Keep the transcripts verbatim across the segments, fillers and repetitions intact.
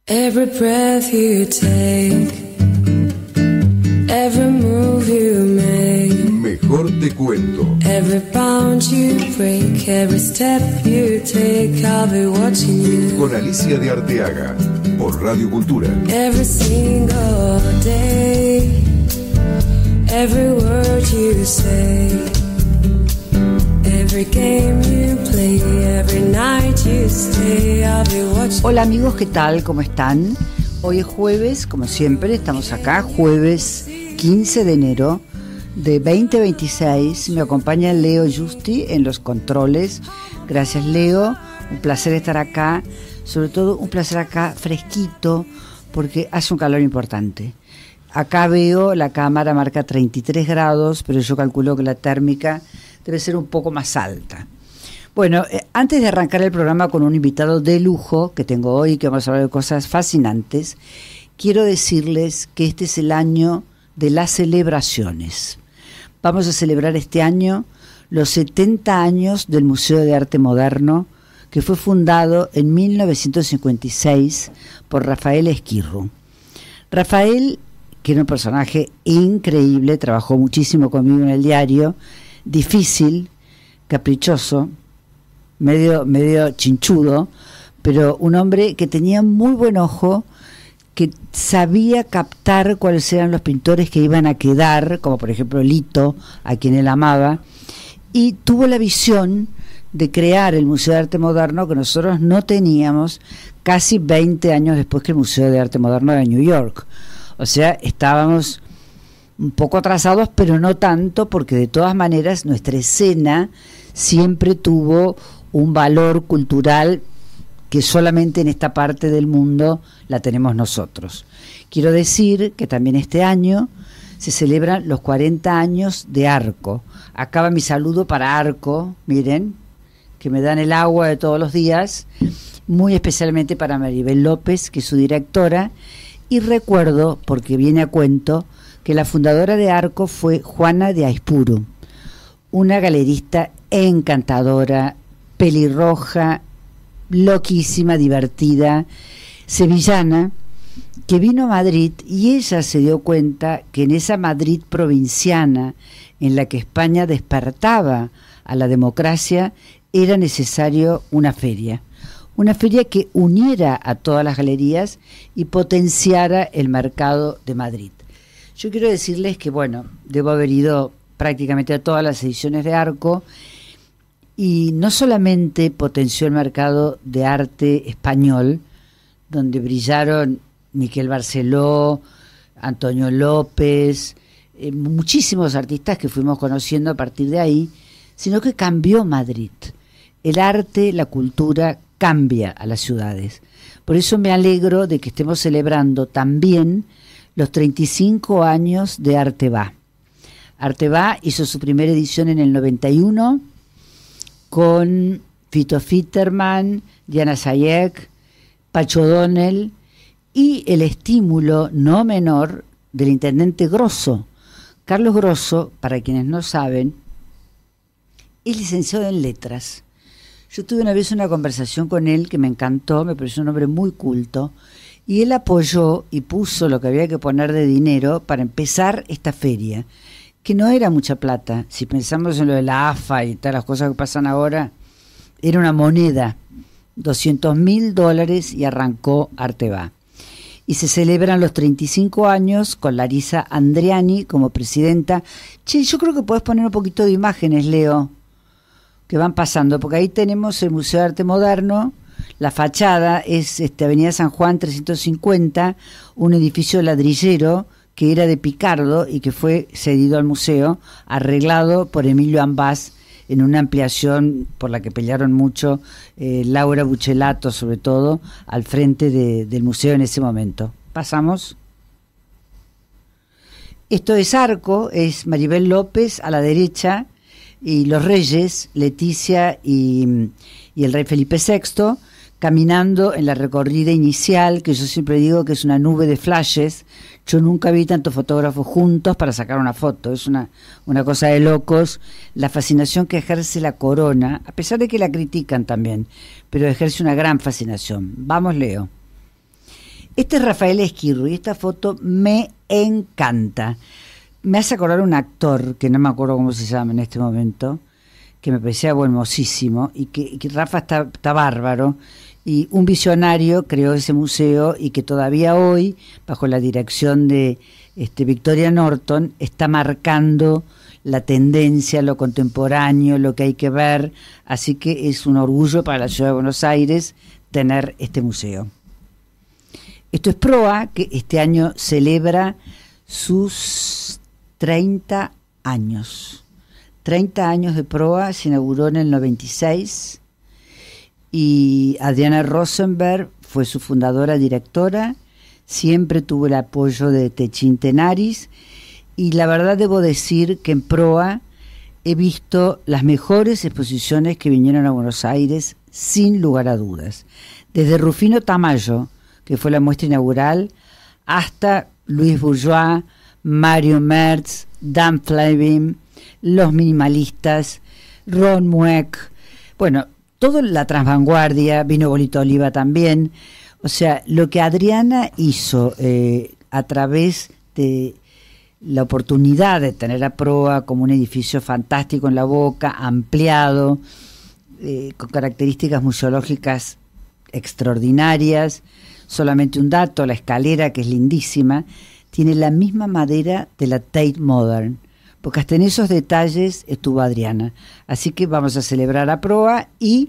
Every breath you take, every move you make, Mejor Te Cuento. Every bound you break, every step you take, I'll be watching you. Con Alicia de Arteaga, por Radio Cultura. Every single day, every word you say, every game you play, every night you stay, I'll be watching. Hola amigos, ¿qué tal? ¿Cómo están? Hoy es jueves, como siempre, estamos acá, jueves quince de enero de veinte veintiséis. Me acompaña Leo Justi en los controles. Gracias, Leo, un placer estar acá, sobre todo un placer acá fresquito, porque hace un calor importante. Acá veo, la cámara marca treinta y tres grados, pero yo calculo que la térmica debe ser un poco más alta. Bueno, eh, antes de arrancar el programa con un invitado de lujo que tengo hoy, que vamos a hablar de cosas fascinantes, quiero decirles que este es el año de las celebraciones. Vamos a celebrar este año los setenta años del Museo de Arte Moderno, que fue fundado en mil novecientos cincuenta y seis por Rafael Esquirru. Rafael, que era un personaje increíble, trabajó muchísimo conmigo en el diario, difícil, caprichoso, medio, medio chinchudo, pero un hombre que tenía muy buen ojo, que sabía captar cuáles eran los pintores que iban a quedar, como por ejemplo Lito, a quien él amaba, y tuvo la visión de crear el Museo de Arte Moderno que nosotros no teníamos casi veinte años después que el Museo de Arte Moderno de New York. O sea, estábamos un poco atrasados, pero no tanto, porque de todas maneras nuestra escena siempre tuvo un valor cultural que solamente en esta parte del mundo la tenemos nosotros. Quiero decir que también este año se celebran los cuarenta años de Arco. Acá va mi saludo para Arco, miren, que me dan el agua de todos los días, muy especialmente para Maribel López, que es su directora, y recuerdo, porque viene a cuento, que la fundadora de Arco fue Juana de Aispuru, una galerista encantadora, pelirroja, loquísima, divertida, sevillana, que vino a Madrid y ella se dio cuenta que en esa Madrid provinciana en la que España despertaba a la democracia era necesario una feria, una feria que uniera a todas las galerías y potenciara el mercado de Madrid. Yo quiero decirles que, bueno, debo haber ido prácticamente a todas las ediciones de Arco, y no solamente potenció el mercado de arte español, donde brillaron Miquel Barceló, Antonio López, eh, muchísimos artistas que fuimos conociendo a partir de ahí, sino que cambió Madrid. El arte, la cultura cambia a las ciudades. Por eso me alegro de que estemos celebrando también los treinta y cinco años de Arte Va. Arte Va hizo su primera edición en el noventa y uno, con Fito Fitterman, Diana Sayek, Pacho O'Donnell y el estímulo no menor del intendente Grosso. Carlos Grosso, para quienes no saben, es licenciado en letras. Yo tuve una vez una conversación con él que me encantó, me pareció un hombre muy culto, y él apoyó y puso lo que había que poner de dinero para empezar esta feria, que no era mucha plata. Si pensamos en lo de la A F A y todas las cosas que pasan ahora, era una moneda, doscientos mil dólares, y arrancó Arte Va. Y se celebran los treinta y cinco años con Larisa Andriani como presidenta. Che, yo creo que podés poner un poquito de imágenes, Leo, que van pasando, porque ahí tenemos el Museo de Arte Moderno. La fachada es este, Avenida San Juan trescientos cincuenta, un edificio ladrillero que era de Picardo y que fue cedido al museo, arreglado por Emilio Ambás en una ampliación por la que pelearon mucho eh, Laura Buchelato, sobre todo, al frente de, del museo en ese momento. ¿Pasamos? Esto es Arco, es Maribel López a la derecha, y los reyes, Leticia y, y el rey Felipe sexto, caminando en la recorrida inicial, que yo siempre digo que es una nube de flashes. Yo nunca vi tantos fotógrafos juntos para sacar una foto, es una, una cosa de locos, la fascinación que ejerce la corona, a pesar de que la critican también, pero ejerce una gran fascinación. Vamos, Leo. Este es Rafael Esquirro y esta foto me encanta. Me hace acordar un actor, que no me acuerdo cómo se llama en este momento, que me parecía hermosísimo, y que, y que Rafa está, está bárbaro, y un visionario creó ese museo y que todavía hoy, bajo la dirección de este, Victoria Norton, está marcando la tendencia, lo contemporáneo, lo que hay que ver, así que es un orgullo para la Ciudad de Buenos Aires tener este museo. Esto es Proa, que este año celebra sus treinta años. treinta años de Proa, se inauguró en el noventa y seis y Adriana Rosenberg fue su fundadora, directora. Siempre tuvo el apoyo de Techín Tenaris y la verdad debo decir que en Proa he visto las mejores exposiciones que vinieron a Buenos Aires sin lugar a dudas. Desde Rufino Tamayo, que fue la muestra inaugural, hasta Luis Bourgeois, Mario Merz, Dan Flavin, los minimalistas, Ron Mueck, bueno, toda la transvanguardia, vino Bolito Oliva también. O sea, lo que Adriana hizo eh, a través de la oportunidad de tener a Proa como un edificio fantástico en La Boca, ampliado, eh, con características museológicas extraordinarias. Solamente un dato, la escalera, que es lindísima, tiene la misma madera de la Tate Modern, porque hasta en esos detalles estuvo Adriana. Así que vamos a celebrar a Proa y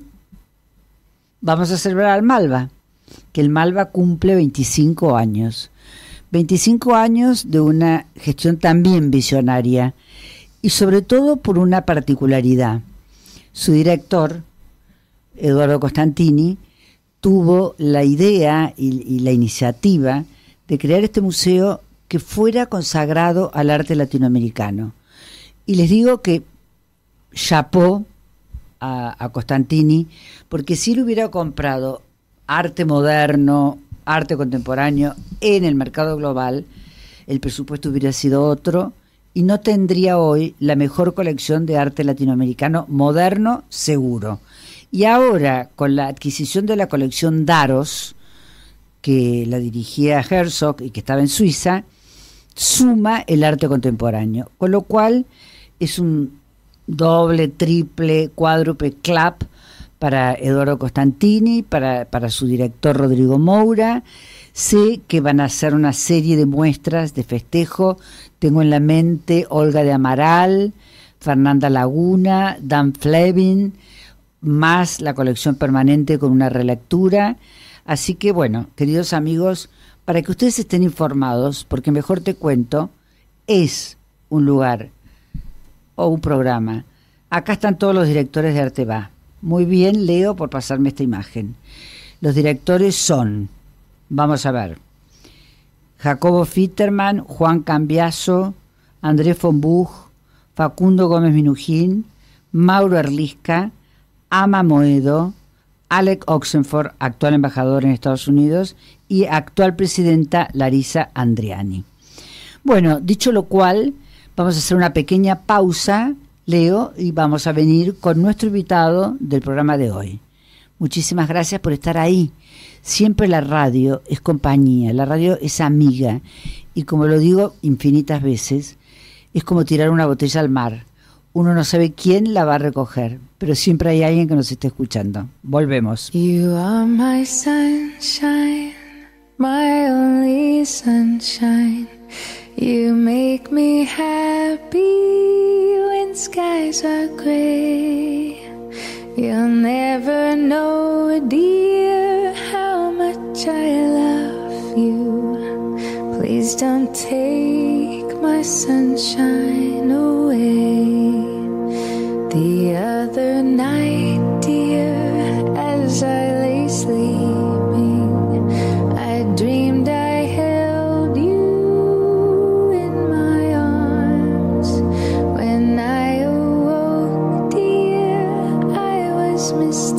vamos a celebrar al Malva, que el Malva cumple veinticinco años. veinticinco años de una gestión también visionaria y sobre todo por una particularidad. Su director, Eduardo Costantini, tuvo la idea y, y la iniciativa de crear este museo que fuera consagrado al arte latinoamericano. Y les digo que chapó a, a Costantini, porque si él hubiera comprado arte moderno, arte contemporáneo en el mercado global, el presupuesto hubiera sido otro y no tendría hoy la mejor colección de arte latinoamericano moderno seguro. Y ahora, con la adquisición de la colección Daros, que la dirigía Herzog y que estaba en Suiza, suma el arte contemporáneo, con lo cual es un doble, triple, cuádruple clap para Eduardo Costantini, para, para su director Rodrigo Moura. Sé que van a hacer una serie de muestras de festejo. Tengo en la mente Olga de Amaral, Fernanda Laguna, Dan Flavin, más la colección permanente con una relectura. Así que bueno, queridos amigos, para que ustedes estén informados, porque Mejor Te Cuento es un lugar o un programa. Acá están todos los directores de Arteba. Muy bien, Leo, por pasarme esta imagen. Los directores son, vamos a ver, Jacobo Fitterman, Juan Cambiaso, Andrés von Buch, Facundo Gómez Minujín, Mauro Erlisca, Ama Moedo, Alec Oxenford, actual embajador en Estados Unidos, y actual presidenta Larisa Andriani. Bueno, dicho lo cual, vamos a hacer una pequeña pausa, Leo, y vamos a venir con nuestro invitado del programa de hoy. Muchísimas gracias por estar ahí. Siempre la radio es compañía, la radio es amiga, y como lo digo infinitas veces, es como tirar una botella al mar. Uno no sabe quién la va a recoger, pero siempre hay alguien que nos esté escuchando. Volvemos. You are my sunshine, my only sunshine. You make me happy when skies are gray. You'll never know, dear, how much I love you. Please don't take my sunshine away. The other night, dear, as I lay sleeping, I dreamed I held you in my arms. When I awoke, dear, I was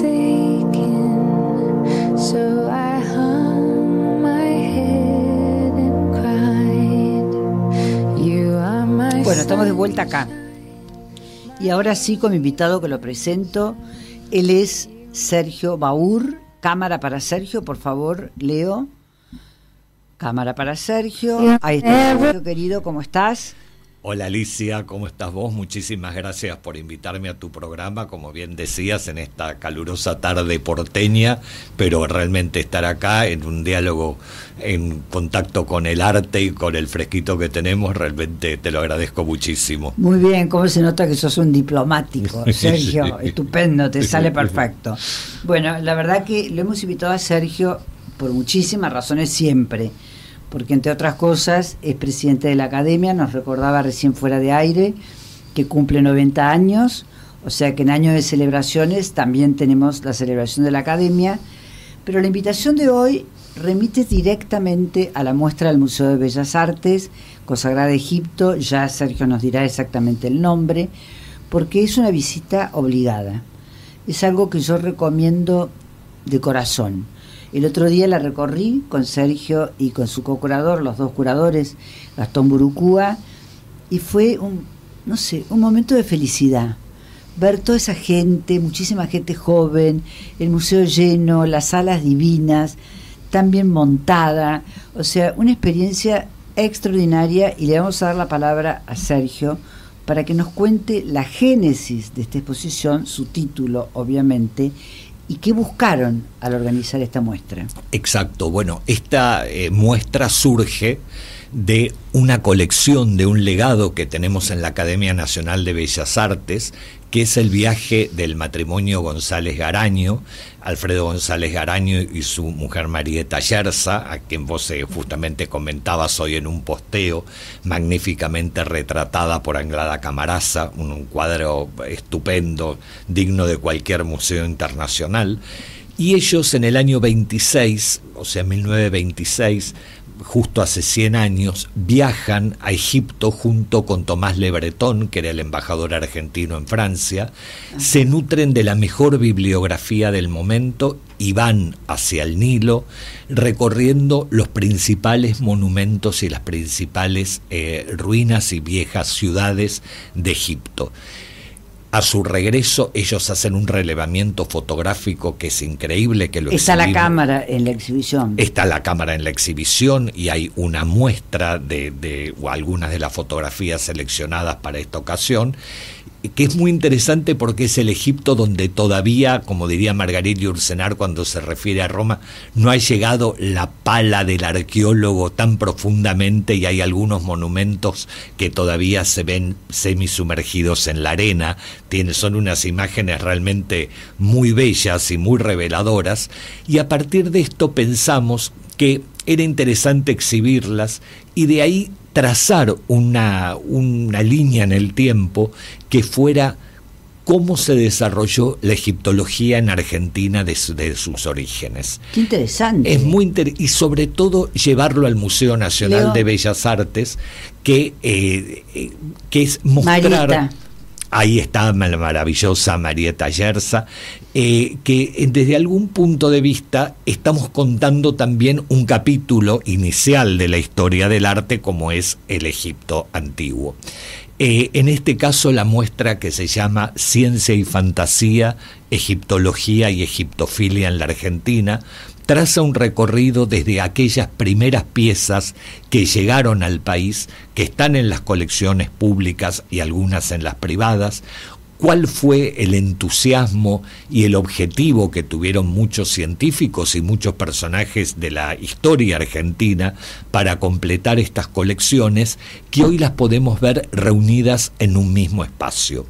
mistaken. So I hung my head and cried. You are my Bueno, estamos de vuelta acá. Y ahora sí, con mi invitado que lo presento, él es Sergio Baur. Cámara para Sergio, por favor, Leo. Cámara para Sergio. Ahí está, Sergio, querido, ¿cómo estás? Hola Alicia, ¿cómo estás vos? Muchísimas gracias por invitarme a tu programa, como bien decías, en esta calurosa tarde porteña, pero realmente estar acá en un diálogo, en contacto con el arte y con el fresquito que tenemos, realmente te lo agradezco muchísimo. Muy bien, cómo se nota que sos un diplomático, Sergio, sí. Estupendo, te sale perfecto. Bueno, la verdad que lo hemos invitado a Sergio por muchísimas razones siempre, porque entre otras cosas es presidente de la Academia, nos recordaba recién fuera de aire que cumple noventa años, o sea que en años de celebraciones también tenemos la celebración de la Academia, pero la invitación de hoy remite directamente a la muestra del Museo de Bellas Artes, consagrada a Egipto, ya Sergio nos dirá exactamente el nombre, porque es una visita obligada, es algo que yo recomiendo de corazón. El otro día la recorrí con Sergio y con su co-curador, los dos curadores, Gastón Burucúa, y fue un, no sé, un momento de felicidad. Ver toda esa gente, muchísima gente joven, el museo lleno, las salas divinas, tan bien montada, o sea, una experiencia extraordinaria, y le vamos a dar la palabra a Sergio para que nos cuente la génesis de esta exposición, su título, obviamente, ¿y qué buscaron al organizar esta muestra? Exacto, bueno, esta eh, muestra surge de una colección, de un legado que tenemos en la Academia Nacional de Bellas Artes, que es el viaje del matrimonio González Garaño, Alfredo González Garaño y su mujer Marieta Yerza, a quien vos eh, justamente comentabas hoy en un posteo, magníficamente retratada por Anglada Camarasa, un, un cuadro estupendo, digno de cualquier museo internacional. Y ellos en el año veintiséis, o sea, mil novecientos veintiséis, justo hace cien años, viajan a Egipto junto con Tomás Le Breton, que era el embajador argentino en Francia, se nutren de la mejor bibliografía del momento y van hacia el Nilo, recorriendo los principales monumentos y las principales eh, ruinas y viejas ciudades de Egipto. A su regreso ellos hacen un relevamiento fotográfico que es increíble, que lo Está exhibimos. la cámara en la exhibición. Está la cámara en la exhibición y hay una muestra de, de o algunas de las fotografías seleccionadas para esta ocasión, que es muy interesante porque es el Egipto donde todavía, como diría Margarita Yourcenar cuando se refiere a Roma, no ha llegado la pala del arqueólogo tan profundamente, y hay algunos monumentos que todavía se ven semisumergidos en la arena. Tiene, son unas imágenes realmente muy bellas y muy reveladoras, y a partir de esto pensamos que era interesante exhibirlas y de ahí trazar una, una línea en el tiempo que fuera cómo se desarrolló la egiptología en Argentina de, su, de sus orígenes. Qué interesante. Es muy inter- y sobre todo llevarlo al Museo Nacional Leo. de Bellas Artes, que, eh, eh, que es mostrar... Marieta. Ahí está la maravillosa Marieta Yerza, eh, que desde algún punto de vista estamos contando también un capítulo inicial de la historia del arte, como es el Egipto antiguo. Eh, en este caso la muestra, que se llama Ciencia y Fantasía, Egiptología y Egiptofilia en la Argentina, traza un recorrido desde aquellas primeras piezas que llegaron al país, que están en las colecciones públicas y algunas en las privadas, cuál fue el entusiasmo y el objetivo que tuvieron muchos científicos y muchos personajes de la historia argentina para completar estas colecciones, que hoy las podemos ver reunidas en un mismo espacio.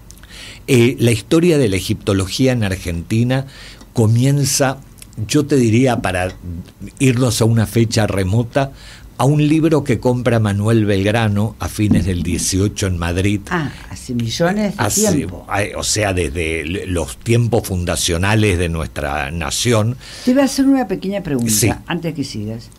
Eh, la historia de la egiptología en Argentina comienza, yo te diría, para irnos a una fecha remota, a un libro que compra Manuel Belgrano a fines del dieciocho en Madrid. Ah, hace millones de hace, tiempo. O sea, desde los tiempos fundacionales de nuestra nación. Te voy a hacer una pequeña pregunta, sí. antes que sigas.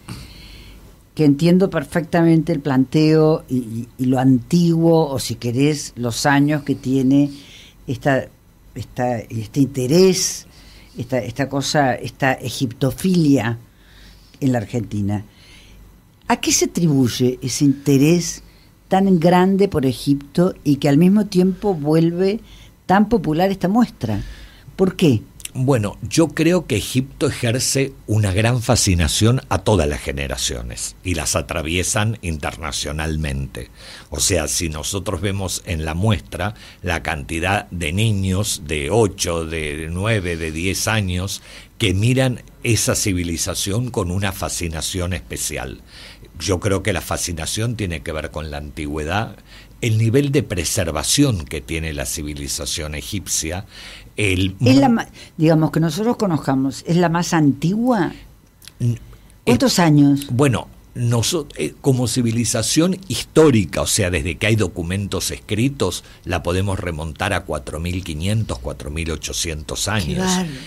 Que entiendo perfectamente el planteo y, y, y lo antiguo, o si querés, los años que tiene esta, esta, este interés, esta, esta cosa, esta egiptofilia en la Argentina. ¿A qué se atribuye ese interés tan grande por Egipto y que al mismo tiempo vuelve tan popular esta muestra? ¿Por qué? Bueno, yo creo que Egipto ejerce una gran fascinación a todas las generaciones y las atraviesan internacionalmente. O sea, si nosotros vemos en la muestra la cantidad de niños de ocho, de nueve, de diez años que miran esa civilización con una fascinación especial. Yo creo que la fascinación tiene que ver con la antigüedad, el nivel de preservación que tiene la civilización egipcia. El... Es la, digamos, que nosotros conozcamos, ¿es la más antigua? ¿Cuántos eh, años? Bueno, nosotros, eh, como civilización histórica, o sea, desde que hay documentos escritos, la podemos remontar a cuatro mil quinientos, cuatro mil ochocientos años.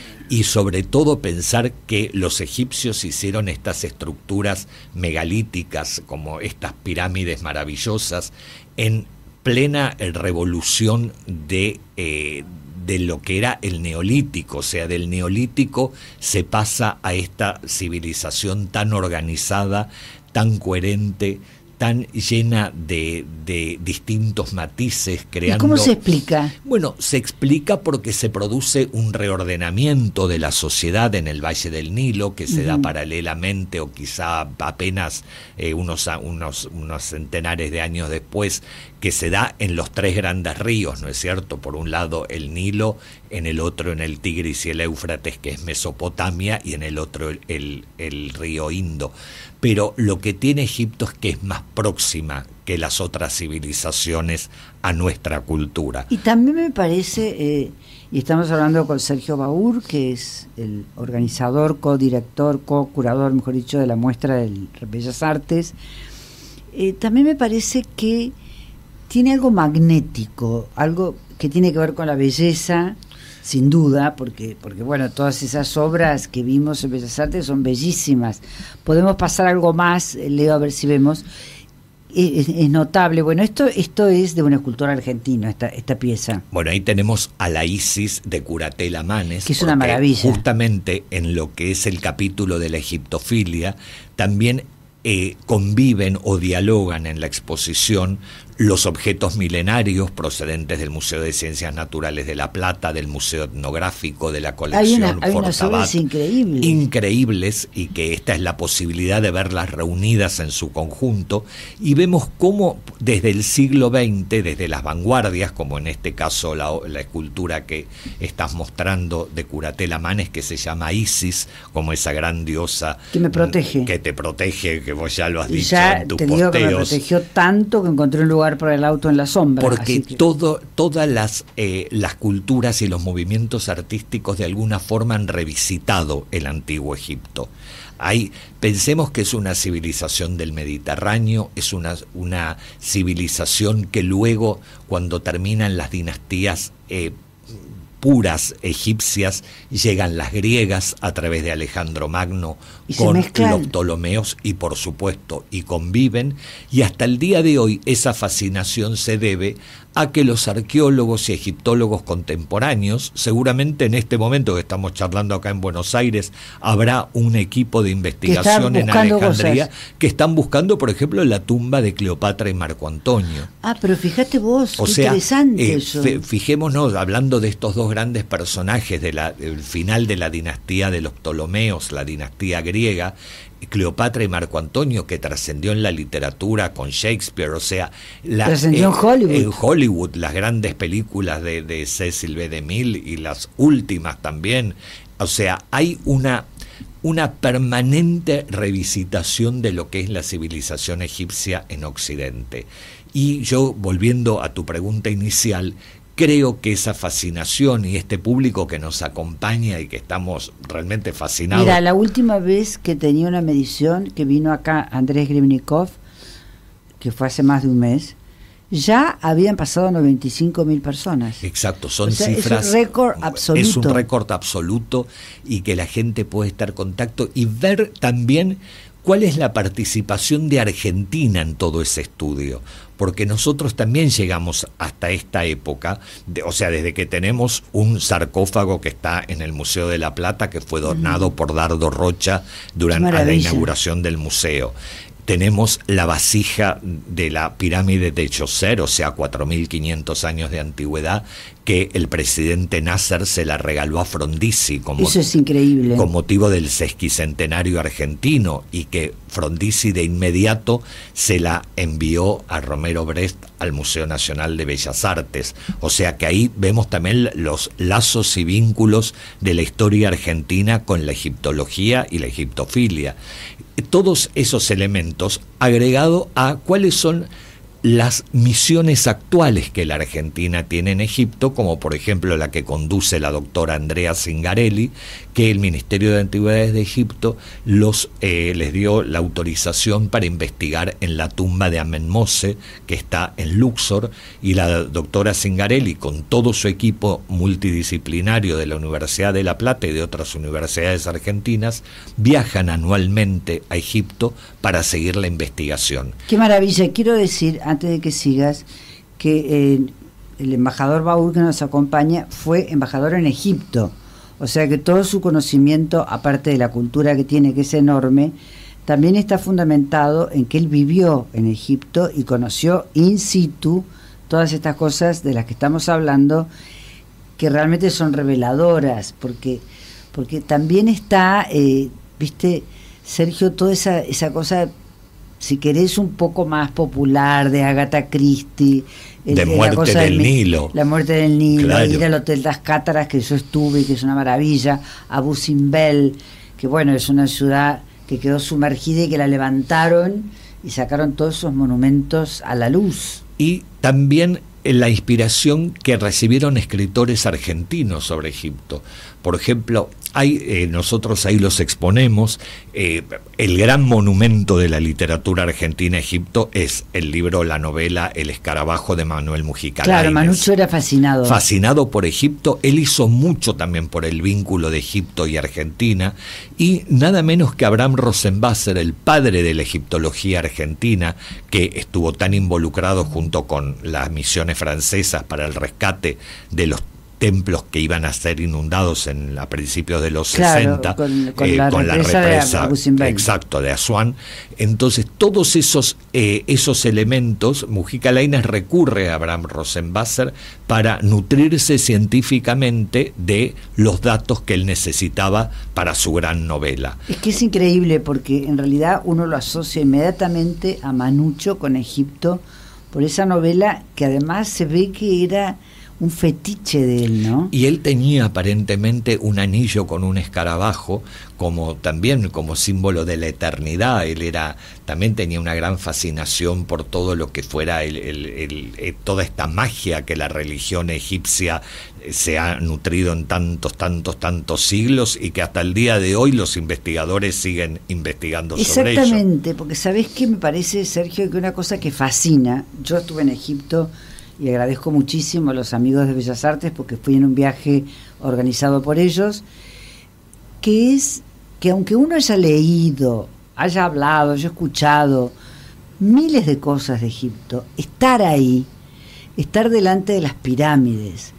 Y sobre todo pensar que los egipcios hicieron estas estructuras megalíticas, como estas pirámides maravillosas, en plena revolución de... Eh, de lo que era el neolítico, o sea, del neolítico se pasa a esta civilización tan organizada, tan coherente, tan llena de, de distintos matices, creando... ¿Y cómo se explica? Bueno, se explica porque se produce un reordenamiento de la sociedad en el Valle del Nilo, que se uh-huh. da paralelamente o quizá apenas eh, unos, unos, unos centenares de años después, que se da en los tres grandes ríos, ¿no es cierto? Por un lado el Nilo, en el otro en el Tigris y el Éufrates, que es Mesopotamia, y en el otro el, el, el río Indo. Pero lo que tiene Egipto es que es más próxima que las otras civilizaciones a nuestra cultura. Y también me parece, eh, y estamos hablando con Sergio Baur, que es el organizador, codirector, co-curador, mejor dicho, de la muestra de Bellas Artes, eh, también me parece que tiene algo magnético, algo que tiene que ver con la belleza, sin duda, porque, porque bueno, todas esas obras que vimos en Bellas Artes son bellísimas. Podemos pasar algo más, Leo, a ver si vemos. Es, es notable. Bueno, esto esto es de un escultor argentino, esta, esta pieza. Bueno, ahí tenemos a la Isis de Curatela Manes, que es una maravilla. Justamente en lo que es el capítulo de la egiptofilia, también eh, conviven o dialogan en la exposición los objetos milenarios procedentes del Museo de Ciencias Naturales de La Plata, del Museo Etnográfico, de la colección hay una, hay Fortabat, increíbles. increíbles, y que esta es la posibilidad de verlas reunidas en su conjunto, y vemos cómo desde el siglo veinte, desde las vanguardias, como en este caso la, la escultura que estás mostrando de Curatela Manes, que se llama Isis, como esa gran diosa que me protege, que te protege, que vos ya lo has y dicho ya en tus te digo posteos. Que me protegió tanto que encontré un lugar para el auto en la sombra. Porque que... todo, todas las, eh, las culturas y los movimientos artísticos de alguna forma han revisitado el antiguo Egipto. Hay, pensemos que es una civilización del Mediterráneo, es una, una civilización que luego, cuando terminan las dinastías eh, puras egipcias, llegan las griegas a través de Alejandro Magno con los Ptolomeos y por supuesto y conviven, y hasta el día de hoy esa fascinación se debe a que los arqueólogos y egiptólogos contemporáneos, seguramente en este momento que estamos charlando acá en Buenos Aires, habrá un equipo de investigación en Alejandría cosas. que están buscando, por ejemplo, la tumba de Cleopatra y Marco Antonio. Ah, pero fíjate vos, o qué sea, interesante eh, eso. Fijémonos, hablando de estos dos grandes personajes de la, del final de la dinastía de los Ptolomeos, la dinastía griega, Cleopatra y Marco Antonio, que trascendió en la literatura con Shakespeare, o sea, la, trascendió eh, en Hollywood. En Hollywood, las grandes películas de, de Cecil B. DeMille y las últimas también. O sea, hay una, una permanente revisitación de lo que es la civilización egipcia en Occidente. Y yo, volviendo a tu pregunta inicial, creo que esa fascinación y este público que nos acompaña y que estamos realmente fascinados. Mira, la última vez que tenía una medición, que vino acá Andrés Gribnikov, que fue hace más de un mes, ya habían pasado noventa y cinco mil personas. Exacto, son o sea, cifras. Es un récord absoluto. Es un récord absoluto, y que la gente puede estar en contacto y ver también cuál es la participación de Argentina en todo ese estudio, porque nosotros también llegamos hasta esta época, de, o sea, desde que tenemos un sarcófago que está en el Museo de La Plata, que fue donado mm. por Dardo Rocha durante la inauguración del museo. tenemos la vasija de la pirámide de Djoser, o sea, cuatro mil quinientos años de antigüedad, que el presidente Nasser se la regaló a Frondizi como, Eso es increíble. con motivo del sesquicentenario argentino, y que Frondizi de inmediato se la envió a Romero Brest al Museo Nacional de Bellas Artes. O sea que ahí vemos también los lazos y vínculos de la historia argentina con la egiptología y la egiptofilia. Todos esos elementos agregado a cuáles son las misiones actuales que la Argentina tiene en Egipto, como por ejemplo la que conduce la doctora Andrea Zingarelli, que el Ministerio de Antigüedades de Egipto los, eh, les dio la autorización para investigar en la tumba de Amenmose, que está en Luxor, y la doctora Zingarelli, con todo su equipo multidisciplinario de la Universidad de La Plata y de otras universidades argentinas, viajan anualmente a Egipto para seguir la investigación. Qué maravilla. Quiero decir, antes de que sigas, que eh, el embajador Baur, que nos acompaña, fue embajador en Egipto. O sea que todo su conocimiento, aparte de la cultura que tiene, que es enorme, también está fundamentado en que él vivió en Egipto y conoció in situ todas estas cosas de las que estamos hablando, que realmente son reveladoras, porque, porque también está, eh, viste, Sergio, toda esa, esa cosa, si querés, un poco más popular, de Agatha Christie, de el, Muerte cosa del, del Nilo. La Muerte del Nilo, claro. Ir al Hotel Las Cátaras, que yo estuve, que es una maravilla, Abu Simbel, que bueno, es una ciudad que quedó sumergida y que la levantaron y sacaron todos esos monumentos a la luz. Y también la inspiración que recibieron escritores argentinos sobre Egipto. Por ejemplo, hay, eh, nosotros ahí los exponemos, eh, el gran monumento de la literatura argentina a Egipto es el libro, la novela El Escarabajo de Manuel Mujica Claro, Lainez. Manucho era fascinado. Fascinado por Egipto, él hizo mucho también por el vínculo de Egipto y Argentina, y nada menos que Abraham Rosenbasser, el padre de la egiptología argentina, que estuvo tan involucrado junto con las misiones francesas para el rescate de los templos que iban a ser inundados en, a principios de los claro, sesenta, con, con, eh, la, con la represa represa de exacto de Asuán. Entonces todos esos eh, esos elementos, Mujica Lainez recurre a Abraham Rosenbasser para nutrirse científicamente de los datos que él necesitaba para su gran novela. Es que es increíble, porque en realidad uno lo asocia inmediatamente a Manucho con Egipto por esa novela, que además se ve que era un fetiche de él, ¿no? Y él tenía aparentemente un anillo con un escarabajo, como también como símbolo de la eternidad. Él era, también tenía una gran fascinación por todo lo que fuera el, el, el, el, toda esta magia que la religión egipcia se ha nutrido en tantos, tantos, tantos siglos, y que hasta el día de hoy los investigadores siguen investigando sobre ello. Exactamente, porque ¿sabés qué me parece, Sergio? Que una cosa que fascina, yo estuve en Egipto y agradezco muchísimo a los amigos de Bellas Artes, porque fui en un viaje organizado por ellos, que es que aunque uno haya leído, haya hablado, haya escuchado miles de cosas de Egipto, estar ahí, estar delante de las pirámides,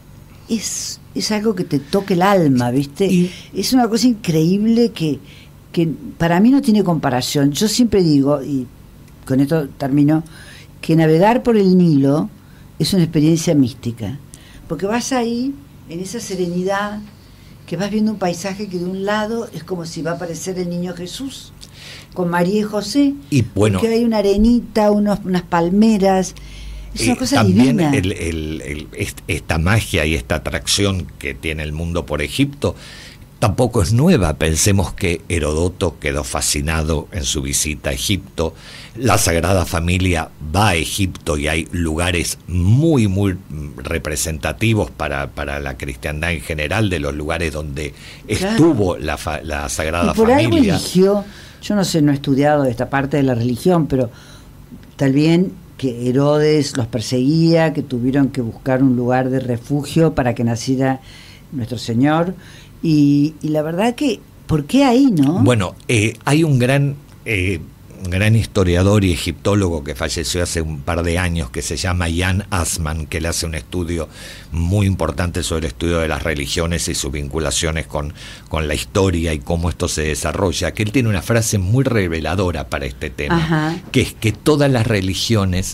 es, es algo que te toca el alma, ¿viste? Y es una cosa increíble que, que para mí no tiene comparación. Yo siempre digo, y con esto termino, que navegar por el Nilo es una experiencia mística, porque vas ahí en esa serenidad, que vas viendo un paisaje que de un lado es como si va a aparecer el niño Jesús con María y José, y bueno, porque hay una arenita, unos, unas palmeras, es una eh, cosa también divina. El, el, el, esta magia y esta atracción que tiene el mundo por Egipto tampoco es nueva. Pensemos que Herodoto quedó fascinado en su visita a Egipto. La Sagrada Familia va a Egipto y hay lugares muy, muy representativos para, para la cristiandad en general, de los lugares donde claro. estuvo la, fa, la Sagrada y por Familia. Algo eligió, yo no sé, no he estudiado esta parte de la religión, pero tal bien que Herodes los perseguía, que tuvieron que buscar un lugar de refugio para que naciera nuestro Señor. Y, y la verdad que, ¿por qué ahí, no? Bueno, eh, hay un gran, eh, gran historiador y egiptólogo que falleció hace un par de años, que se llama Jan Assmann, que él hace un estudio muy importante sobre el estudio de las religiones y sus vinculaciones con, con la historia y cómo esto se desarrolla, que él tiene una frase muy reveladora para este tema, Ajá. que es que todas las religiones,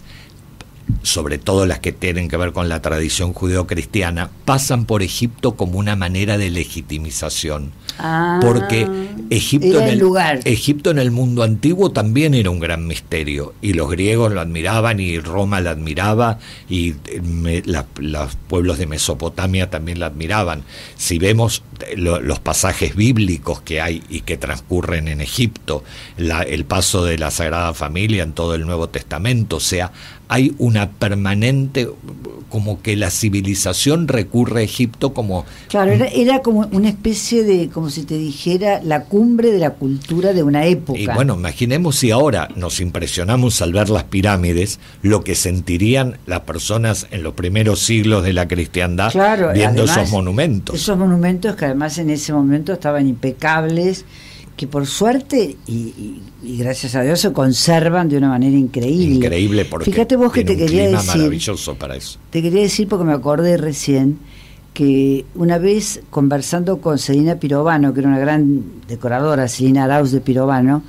sobre todo las que tienen que ver con la tradición judeocristiana, pasan por Egipto como una manera de legitimización. Ah, porque Egipto en el, lugar. Egipto en el mundo antiguo también era un gran misterio, y los griegos lo admiraban y Roma lo admiraba, y me, la, los pueblos de Mesopotamia también la admiraban. Si vemos lo, los pasajes bíblicos que hay y que transcurren en Egipto, la, el paso de la Sagrada Familia en todo el Nuevo Testamento, o sea, hay una permanente, como que la civilización recurre a Egipto como... Claro, era, era como una especie de, como si te dijera, la cumbre de la cultura de una época. Y bueno, imaginemos si ahora nos impresionamos al ver las pirámides, lo que sentirían las personas en los primeros siglos de la cristiandad, claro, viendo además, esos monumentos. Esos monumentos que además en ese momento estaban impecables, que por suerte y, y, y gracias a Dios se conservan de una manera increíble. Increíble, porque fíjate vos que te un quería clima decir, maravilloso para eso. Te quería decir porque me acordé recién que una vez conversando con Celina Pirovano, que era una gran decoradora, Celina Arauz de Pirovano,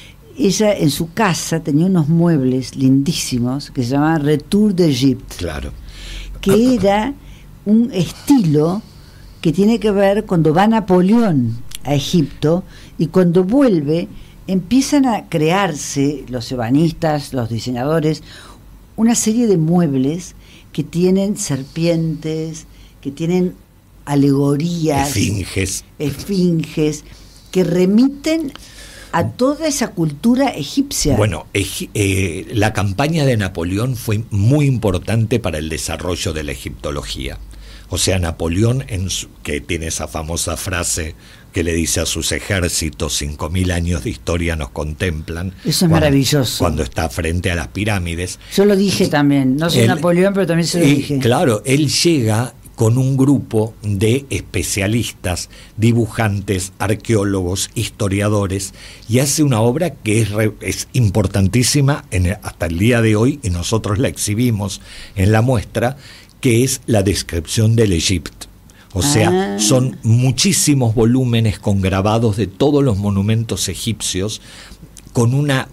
ella en su casa tenía unos muebles lindísimos que se llamaban Retour d'Egypte. Claro. Que era un estilo que tiene que ver cuando va Napoleón a Egipto, y cuando vuelve empiezan a crearse los ebanistas, los diseñadores, una serie de muebles que tienen serpientes, que tienen alegorías, esfinges, esfinges que remiten a toda esa cultura egipcia. Bueno, eh, la campaña de Napoleón fue muy importante para el desarrollo de la egiptología. O sea, Napoleón, en su, que tiene esa famosa frase que le dice a sus ejércitos, cinco mil años de historia nos contemplan. Eso es cuando, maravilloso. Cuando está frente a las pirámides. Yo lo dije también, no soy él, Napoleón, pero también se lo y, dije. Claro, él llega con un grupo de especialistas, dibujantes, arqueólogos, historiadores, y hace una obra que es, re, es importantísima en el, hasta el día de hoy, y nosotros la exhibimos en la muestra, que es la descripción del Egipto. O sea, ah. son muchísimos volúmenes con grabados de todos los monumentos egipcios, con una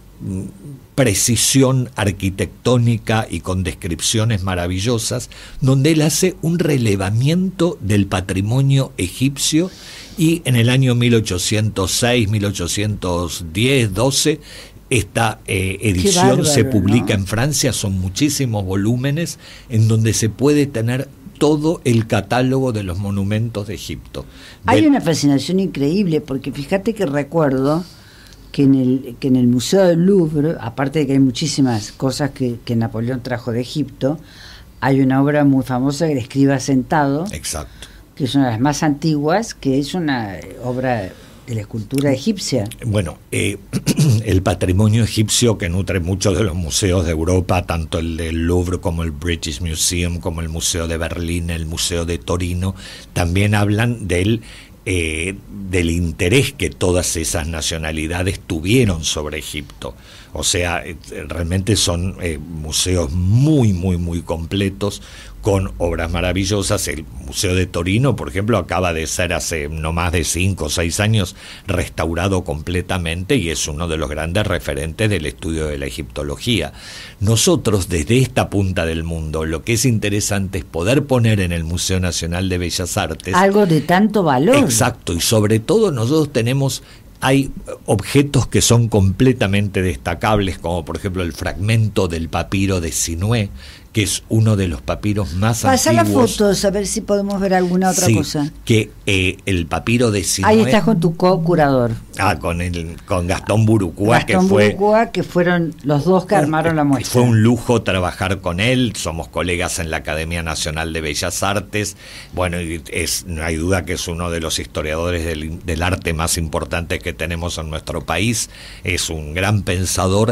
precisión arquitectónica y con descripciones maravillosas, donde él hace un relevamiento del patrimonio egipcio, y en el año mil ochocientos seis, mil ochocientos diez, doce, esta eh, edición bárbaro, se publica, ¿no?, en Francia. Son muchísimos volúmenes en donde se puede tener todo el catálogo de los monumentos de Egipto. Hay Del... una fascinación increíble, porque fíjate que recuerdo que en el que en el Museo del Louvre, aparte de que hay muchísimas cosas que, que Napoleón trajo de Egipto, hay una obra muy famosa que escriba sentado. Exacto. Que es una de las más antiguas, que es una obra de la escultura egipcia. Bueno, eh, el patrimonio egipcio que nutre muchos de los museos de Europa, tanto el del Louvre como el British Museum, como el Museo de Berlín, el Museo de Torino, también hablan del, eh, del interés que todas esas nacionalidades tuvieron sobre Egipto. O sea, eh, realmente son eh, museos muy, muy, muy completos, con obras maravillosas. El Museo de Torino, por ejemplo, acaba de ser hace no más de cinco o seis años restaurado completamente, y es uno de los grandes referentes del estudio de la egiptología. Nosotros, desde esta punta del mundo, lo que es interesante es poder poner en el Museo Nacional de Bellas Artes algo de tanto valor. Exacto, y sobre todo nosotros tenemos... Hay objetos que son completamente destacables, como por ejemplo el fragmento del papiro de Sinué, que es uno de los papiros más Pasa antiguos. Pasa las fotos, a ver si podemos ver alguna otra sí, cosa. Que eh, el papiro de Sinué... Ahí estás con tu co-curador. Ah, con el con Gastón Burucúa, Gastón que fue... Burucúa, que fueron los dos que armaron la muestra. Fue un lujo trabajar con él, somos colegas en la Academia Nacional de Bellas Artes. Bueno, y es, no hay duda que es uno de los historiadores del, del arte más importantes que tenemos en nuestro país. Es un gran pensador,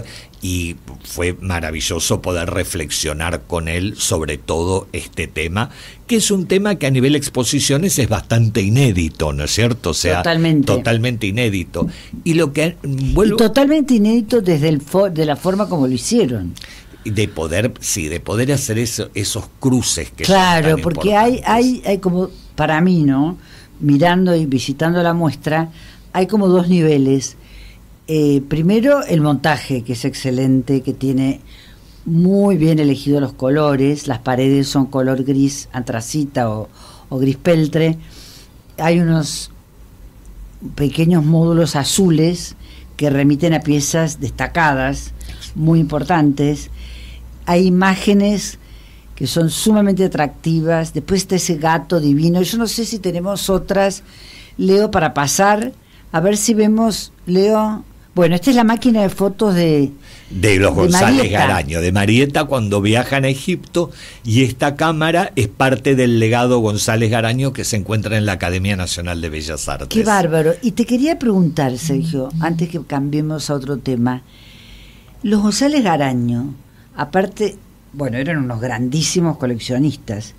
y fue maravilloso poder reflexionar con él sobre todo este tema, que es un tema que a nivel exposiciones es bastante inédito, ¿no es cierto? O sea, totalmente, totalmente inédito. Y lo que vuelvo, y totalmente inédito desde el fo- de la forma como lo hicieron. de poder, sí, de poder hacer eso, esos cruces que claro, son tan porque hay, importantes. hay, hay como, para mí, ¿no? Mirando y visitando la muestra, hay como dos niveles. Eh, primero, el montaje, que es excelente, que tiene muy bien elegidos los colores, las paredes son color gris antracita o, o gris peltre, hay unos pequeños módulos azules que remiten a piezas destacadas, muy importantes, hay imágenes que son sumamente atractivas, después está ese gato divino, yo no sé si tenemos otras, Leo, para pasar, a ver si vemos, Leo... Bueno, esta es la máquina de fotos de... De los de González Marieta. Garaño, de Marieta cuando viajan a Egipto, y esta cámara es parte del legado González Garaño que se encuentra en la Academia Nacional de Bellas Artes. Qué bárbaro. Y te quería preguntar, Sergio, antes que cambiemos a otro tema, los González Garaño, aparte, bueno, eran unos grandísimos coleccionistas,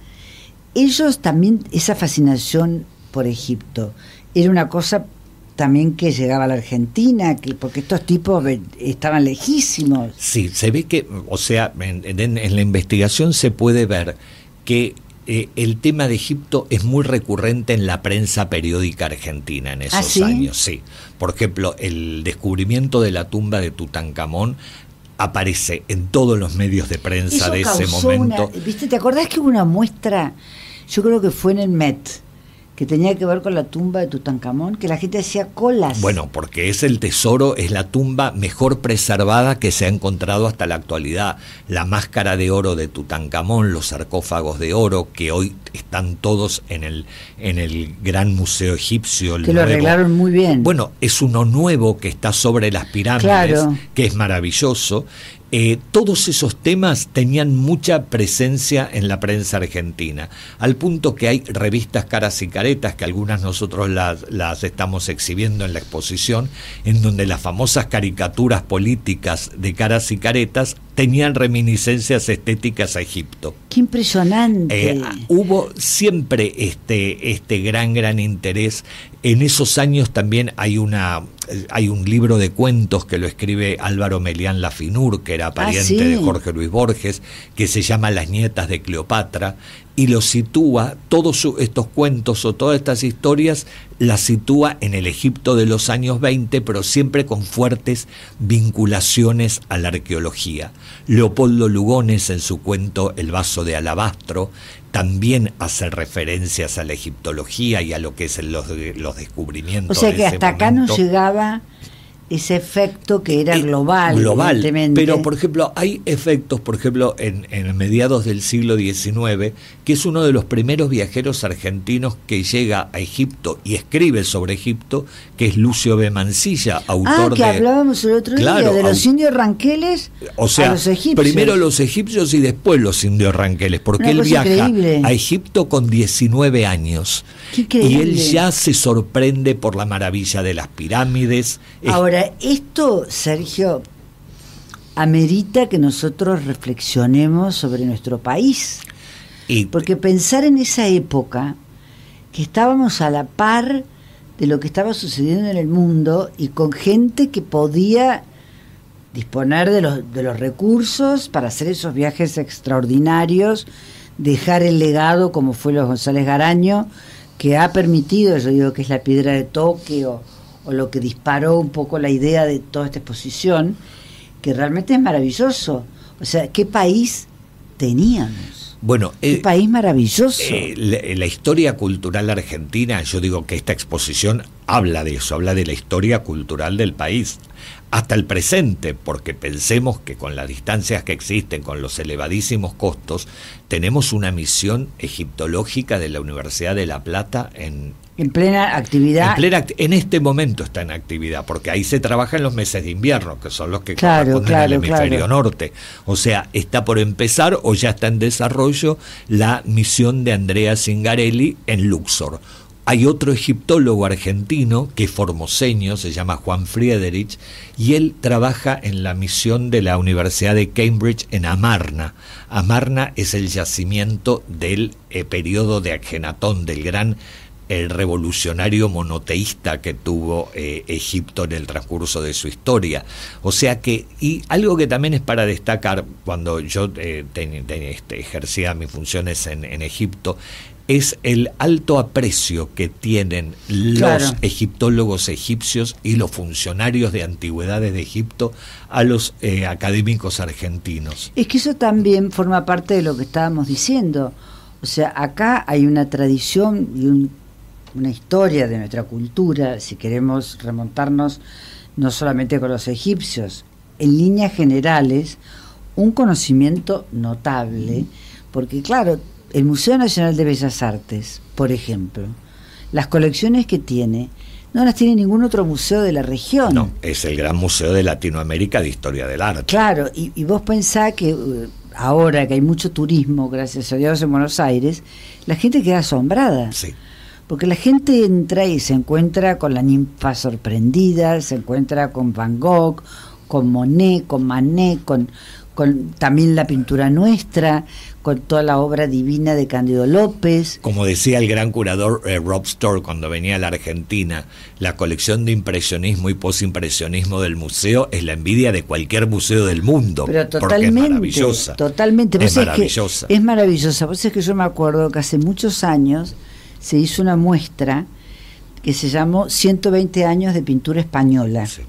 ellos también, esa fascinación por Egipto, era una cosa también que llegaba a la Argentina, que porque estos tipos estaban lejísimos. Sí, se ve que, o sea, en, en, en la investigación se puede ver que eh, el tema de Egipto es muy recurrente en la prensa periódica argentina en esos ¿Ah, sí? años, sí. Por ejemplo, el descubrimiento de la tumba de Tutankamón aparece en todos los medios de prensa Eso de ese causó momento. Una, ¿viste? ¿Te acordás que hubo una muestra, yo creo que fue en el Met, que tenía que ver con la tumba de Tutankamón, que la gente hacía colas? Bueno, porque es el tesoro, es la tumba mejor preservada que se ha encontrado hasta la actualidad. La máscara de oro de Tutankamón, los sarcófagos de oro, que hoy están todos en el, en el Gran Museo Egipcio. El que lo nuevo. arreglaron muy bien. Bueno, es uno nuevo que está sobre las pirámides, Claro. que es maravilloso. Eh, todos esos temas tenían mucha presencia en la prensa argentina, al punto que hay revistas Caras y Caretas, que algunas nosotros las, las estamos exhibiendo en la exposición, en donde las famosas caricaturas políticas de Caras y Caretas tenían reminiscencias estéticas a Egipto. ¡Qué impresionante! Eh, hubo siempre este, este gran, gran interés. En esos años también hay una hay un libro de cuentos que lo escribe Álvaro Melián Lafinur, que era pariente ah, ¿sí? de Jorge Luis Borges, que se llama Las nietas de Cleopatra, y lo sitúa, todos estos cuentos o todas estas historias las sitúa en el Egipto de los años veinte, pero siempre con fuertes vinculaciones a la arqueología. Leopoldo Lugones, en su cuento El vaso de alabastro, también hace referencias a la egiptología y a lo que es los, los descubrimientos. O sea de que ese hasta acá no momento. llegaba ese efecto que era Eh, global, global, evidentemente. pero por ejemplo hay efectos, por ejemplo en, en mediados del siglo diecinueve, que es uno de los primeros viajeros argentinos que llega a Egipto y escribe sobre Egipto, que es Lucio B. Mansilla, autor ah, que de... hablábamos el otro Claro, día de los au- indios ranqueles O sea, a los egipcios. primero los egipcios y después los indios ranqueles, porque Una él cosa viaja increíble. a Egipto con diecinueve años. Qué Y increíble. él ya se sorprende por la maravilla de las pirámides. Es- Ahora, esto, Sergio, amerita que nosotros reflexionemos sobre nuestro país. y, Porque pensar en esa época, que estábamos a la par de lo que estaba sucediendo en el mundo y con gente que podía disponer de los, de los recursos para hacer esos viajes extraordinarios, dejar el legado como fue los González Garaño, que ha permitido, yo digo que es la piedra de toque o, o lo que disparó un poco la idea de toda esta exposición, que realmente es maravilloso. O sea, ¿qué país teníamos? bueno, Qué eh, país maravilloso. Eh, la, la historia cultural argentina, yo digo que esta exposición habla de eso, habla de la historia cultural del país, hasta el presente, porque pensemos que con las distancias que existen, con los elevadísimos costos, tenemos una misión egiptológica de la Universidad de La Plata en... En plena actividad. En, plena act- en este momento está en actividad, porque ahí se trabaja en los meses de invierno, que son los que Claro, corresponden claro, al hemisferio claro. norte. O sea, está por empezar o ya está en desarrollo la misión de Andrea Zingarelli en Luxor. hay otro egiptólogo argentino que es formoseño, se llama Juan Friedrich, y él trabaja en la misión de la Universidad de Cambridge en Amarna. Amarna es el yacimiento del eh, periodo de Akhenatón, del gran el revolucionario monoteísta que tuvo eh, Egipto en el transcurso de su historia. O sea que, y algo que también es para destacar, cuando yo eh, ten, ten, este, ejercía mis funciones en, en Egipto, es el alto aprecio que tienen los claro. egiptólogos egipcios y los funcionarios de antigüedades de Egipto a los eh, académicos argentinos. Es que eso también forma parte de lo que estábamos diciendo. O sea, acá hay una tradición y un una historia de nuestra cultura, si queremos remontarnos no solamente con los egipcios, en líneas generales, un conocimiento notable, porque claro, el Museo Nacional de Bellas Artes, por ejemplo, las colecciones que tiene, no las tiene ningún otro museo de la región. No, es el gran museo de Latinoamérica de historia del arte. Claro, y, y vos pensás que uh, ahora que hay mucho turismo, gracias a Dios, en Buenos Aires, la gente queda asombrada. Sí. Porque la gente entra y se encuentra con la ninfa sorprendida, se encuentra con Van Gogh, con Monet, con Manet, con, con también la pintura nuestra, con toda la obra divina de Cándido López. Como decía el gran curador eh, Rob Storr cuando venía a la Argentina, la colección de impresionismo y posimpresionismo del museo es la envidia de cualquier museo del mundo. Pero totalmente, porque es maravillosa. Totalmente. Es maravillosa. Es, que es maravillosa. Vos sabés que yo me acuerdo que hace muchos años se hizo una muestra que se llamó ciento veinte años de pintura española. Sí.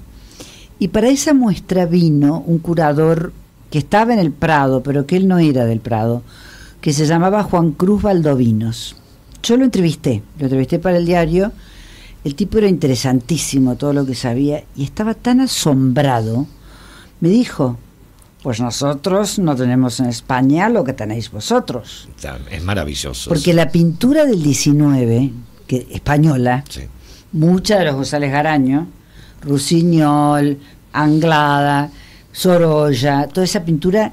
Y para esa muestra vino un curador que estaba en el Prado, pero que él no era del Prado, que se llamaba Juan Cruz Valdovinos. Yo lo entrevisté, lo entrevisté para el diario. El tipo era interesantísimo, todo lo que sabía, y estaba tan asombrado. Me dijo: pues nosotros no tenemos en España lo que tenéis vosotros. Es maravilloso. Porque la pintura del diecinueve, que, española, sí. mucha de los González Garaño, Rusiñol, Anglada, Sorolla, toda esa pintura,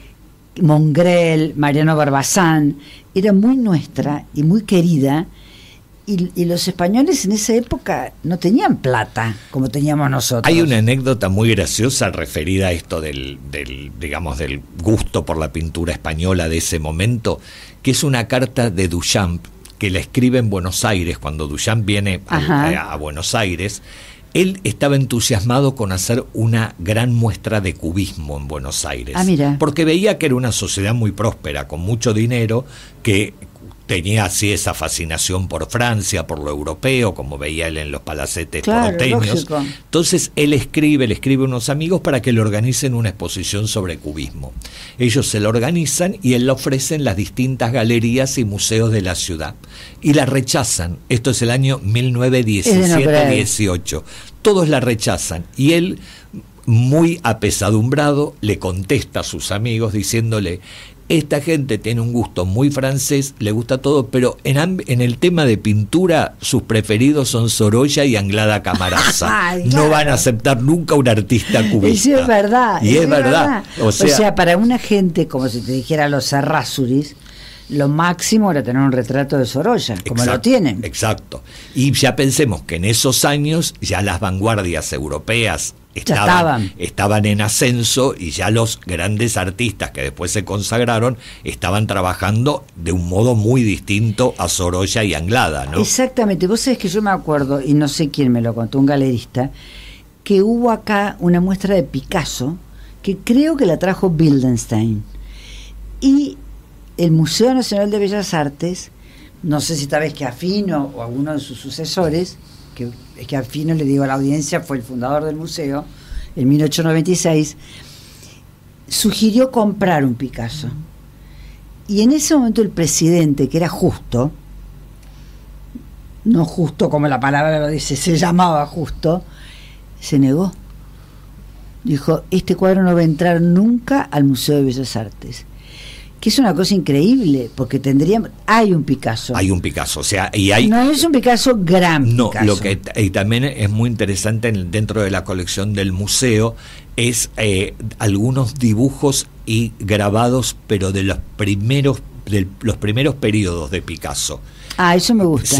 Mongrel, Mariano Barbazán, era muy nuestra y muy querida. Y, y los españoles en esa época no tenían plata como teníamos nosotros. Hay una anécdota muy graciosa referida a esto del, del, digamos, del gusto por la pintura española de ese momento, que es una carta de Duchamp que la escribe en Buenos Aires cuando Duchamp viene a, a Buenos Aires. Él estaba entusiasmado con hacer una gran muestra de cubismo en Buenos Aires, ah, mira. porque veía que era una sociedad muy próspera, con mucho dinero, que tenía así esa fascinación por Francia, por lo europeo, como veía él en los palacetes claro, porteños. Lógico. Entonces él escribe, le escribe a unos amigos para que le organicen una exposición sobre cubismo. Ellos se la organizan y él la ofrece en las distintas galerías y museos de la ciudad. Y la rechazan. Esto es el año mil novecientos diecisiete dieciocho. Todos la rechazan. Y él, muy apesadumbrado, le contesta a sus amigos diciéndole: esta gente tiene un gusto muy francés, le gusta todo, pero en, en el tema de pintura sus preferidos son Sorolla y Anglada Camarasa. Ay, claro. No van a aceptar nunca un artista cubista. Y sí, es verdad. Y es, es verdad. verdad. O sea, o sea, para una gente, como si te dijera los Serrázuriz, lo máximo era tener un retrato de Sorolla, como exacto, lo tienen. Exacto. Y ya pensemos que en esos años ya las vanguardias europeas Estaban, estaban. estaban en ascenso y ya los grandes artistas que después se consagraron estaban trabajando de un modo muy distinto a Sorolla y Anglada, ¿no? Exactamente. Vos sabés que yo me acuerdo, y no sé quién me lo contó, un galerista, que hubo acá una muestra de Picasso que creo que la trajo Wildenstein. Y el Museo Nacional de Bellas Artes, no sé si tal vez que Afino o alguno de sus sucesores, que es que Afino, le digo a la audiencia, fue el fundador del museo en mil ochocientos noventa y seis, sugirió comprar un Picasso. Y en ese momento el presidente, que era Justo, no justo como la palabra lo dice, se llamaba Justo, se negó. Dijo: este cuadro no va a entrar nunca al Museo de Bellas Artes. Que es una cosa increíble, porque tendríamos, hay un Picasso. Hay un Picasso, o sea, y hay... No es un Picasso gran no, Picasso. Lo que y también es muy interesante en, dentro de la colección del museo es eh, algunos dibujos y grabados, pero de los primeros, de los primeros periodos de Picasso. Ah, eso me gusta. Sí,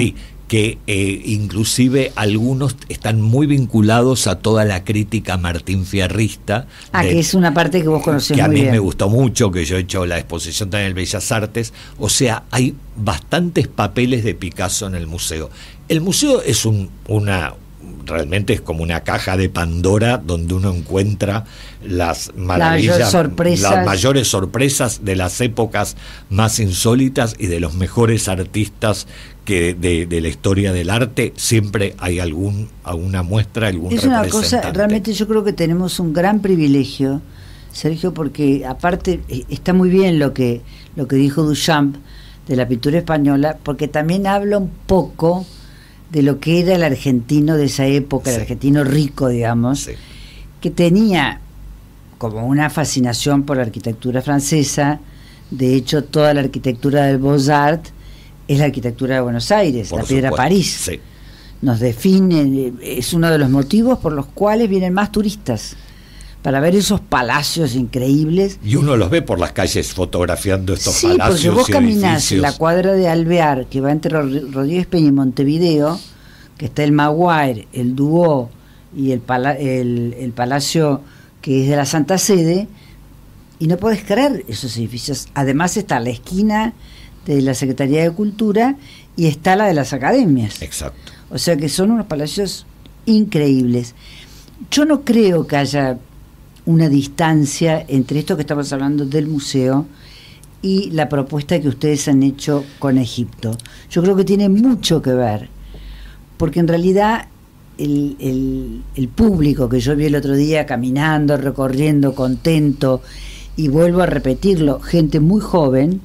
que eh, inclusive algunos están muy vinculados a toda la crítica martinfierrista. Ah, de, que es una parte que vos conocés que a muy mí bien. me gustó mucho, que yo he hecho la exposición también en el Bellas Artes. O sea, hay bastantes papeles de Picasso en el museo. El museo es un, una... realmente es como una caja de Pandora donde uno encuentra las maravillas, las, sorpresas. las mayores sorpresas de las épocas más insólitas y de los mejores artistas que de, de la historia del arte. Siempre hay algún alguna muestra, algún es una representante. cosa, realmente yo creo que tenemos un gran privilegio, Sergio, porque aparte está muy bien lo que lo que dijo Duchamp de la pintura española, porque también habla un poco de lo que era el argentino de esa época, sí. El argentino rico, digamos, sí. Que tenía como una fascinación por la arquitectura francesa. De hecho, toda la arquitectura del Beaux-Arts es la arquitectura de Buenos Aires, por la piedra supuesto. París. Sí. Nos define, es uno de los motivos por los cuales vienen más turistas, para ver esos palacios increíbles. Y uno los ve por las calles fotografiando estos sí, palacios. Sí, porque vos y caminás edificios. En la cuadra de Alvear, que va entre Rodríguez Peña y Montevideo, que está el Maguire, el Duomo y el, pala el, el palacio que es de la Santa Sede, y no podés creer esos edificios. Además está la esquina de la Secretaría de Cultura y está la de las academias. Exacto. O sea que son unos palacios increíbles. Yo no creo que haya una distancia entre esto que estamos hablando del museo y la propuesta que ustedes han hecho con Egipto. Yo creo que tiene mucho que ver, porque en realidad el, el, el público que yo vi el otro día caminando, recorriendo, contento, y vuelvo a repetirlo, gente muy joven,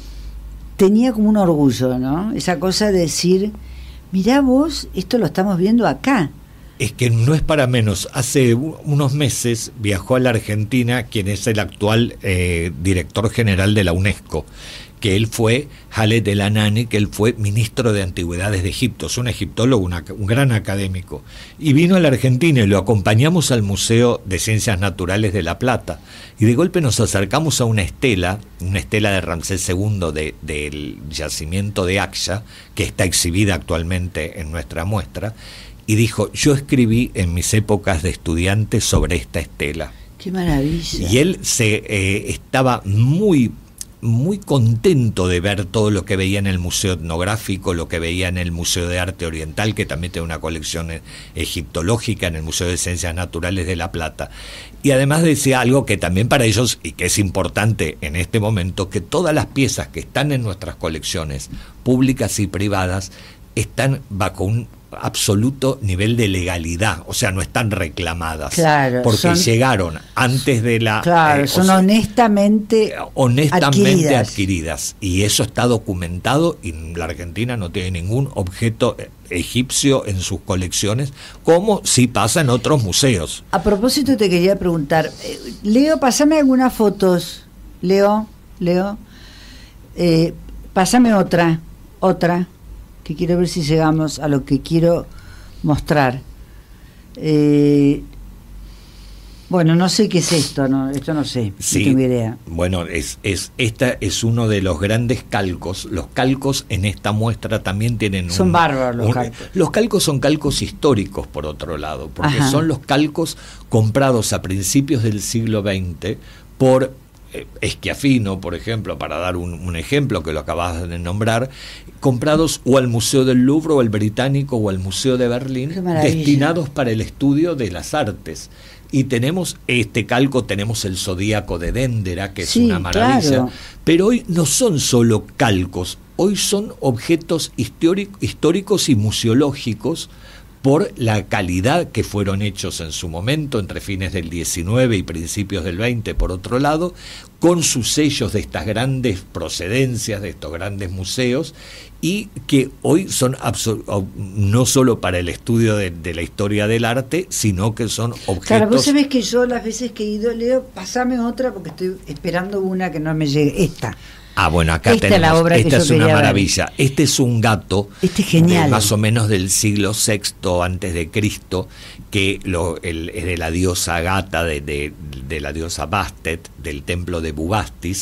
tenía como un orgullo, ¿no? Esa cosa de decir, mirá vos, esto lo estamos viendo acá. Es que no es para menos. Hace unos meses viajó a la Argentina quien es el actual eh, director general de la UNESCO, que él fue Khaled El Anani, que él fue ministro de Antigüedades de Egipto, es un egiptólogo, una, un gran académico, y vino a la Argentina y lo acompañamos al Museo de Ciencias Naturales de La Plata, y de golpe nos acercamos a una estela, una estela de Ramsés segundo de, del yacimiento de Aqsa, que está exhibida actualmente en nuestra muestra, y dijo, yo escribí en mis épocas de estudiante sobre esta estela. ¡Qué maravilla! Y él se eh, estaba muy, muy contento de ver todo lo que veía en el Museo Etnográfico, lo que veía en el Museo de Arte Oriental, que también tiene una colección egiptológica, en el Museo de Ciencias Naturales de La Plata. Y además decía algo que también para ellos, y que es importante en este momento, que todas las piezas que están en nuestras colecciones, públicas y privadas, están bajo un absoluto nivel de legalidad, o sea, no están reclamadas, claro, porque son, llegaron antes de la... Claro, eh, son sea, honestamente honestamente adquiridas. adquiridas, y eso está documentado, y la Argentina no tiene ningún objeto egipcio en sus colecciones, como sí pasa en otros museos. A propósito te quería preguntar, eh, Leo, pásame algunas fotos, Leo, Leo, eh, pásame otra, otra, que quiero ver si llegamos a lo que quiero mostrar. Eh, bueno, no sé qué es esto, no, esto no sé, sí, no tengo idea. Bueno, es, es, esta es uno de los grandes calcos. Los calcos en esta muestra también tienen Son un, bárbaros los un, calcos. Los calcos son calcos históricos, por otro lado, porque Ajá. son los calcos comprados a principios del siglo veinte por Schiaffino, por ejemplo, para dar un, un ejemplo que lo acabas de nombrar, comprados o al Museo del Louvre o al Británico o al Museo de Berlín, destinados para el estudio de las artes. Y tenemos este calco, tenemos el Zodíaco de Déndera, que sí, es una maravilla, claro. Pero hoy no son solo calcos, hoy son objetos históricos y museológicos, por la calidad que fueron hechos en su momento, entre fines del diecinueve y principios del veinte, por otro lado, con sus sellos de estas grandes procedencias, de estos grandes museos, y que hoy son no solo para el estudio de, de la historia del arte, sino que son objetos... Claro, vos sabés que yo las veces que he ido, Leo, pasame otra porque estoy esperando una que no me llegue, esta. Ah, bueno, acá esta tenemos, es la obra esta que es yo una quería maravilla. Ver. Este es un gato, este es genial. De más o menos del siglo sexto antes de Cristo, que lo, el, es de la diosa Gata, de, de, de la diosa Bastet, del templo de Bubastis,